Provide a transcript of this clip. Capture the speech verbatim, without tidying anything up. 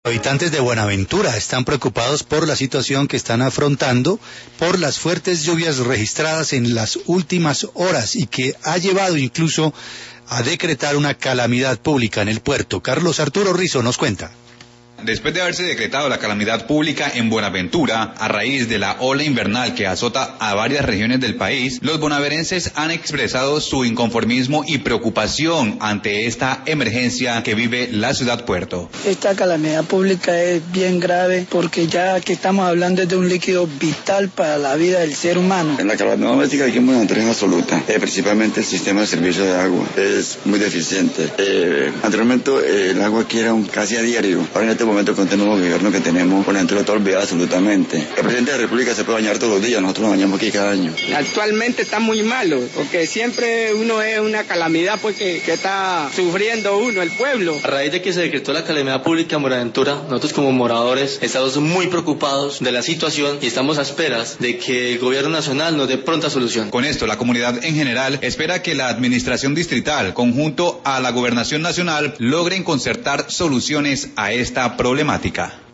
Habitantes de Buenaventura están preocupados por la situación que están afrontando por las fuertes lluvias registradas en las últimas horas y que ha llevado incluso a decretar una calamidad pública en el puerto. Carlos Arturo Rizo nos cuenta. Después de haberse decretado la calamidad pública en Buenaventura, a raíz de la ola invernal que azota a varias regiones del país, los bonaverenses han expresado su inconformismo y preocupación ante esta emergencia que vive la ciudad puerto. Esta calamidad pública es bien grave porque ya que estamos hablando de un líquido vital para la vida del ser humano. En la calamidad doméstica aquí en Buenaventura es absoluta, eh, principalmente el sistema de servicio de agua es muy deficiente. Eh, anteriormente eh, el agua aquí era un, casi a diario, ahora en este momento con este nuevo gobierno que tenemos, Buenaventura está olvidada absolutamente. El presidente de la República se puede bañar todos los días, nosotros nos bañamos aquí cada año. Actualmente está muy malo, porque siempre uno es una calamidad pues que, que está sufriendo uno, el pueblo. A raíz de que se decretó la calamidad pública en Buenaventura, nosotros como moradores estamos muy preocupados de la situación y estamos a esperas de que el gobierno nacional nos dé pronta solución. Con esto, la comunidad en general espera que la administración distrital, conjunto a la gobernación nacional, logren concertar soluciones a esta problemática.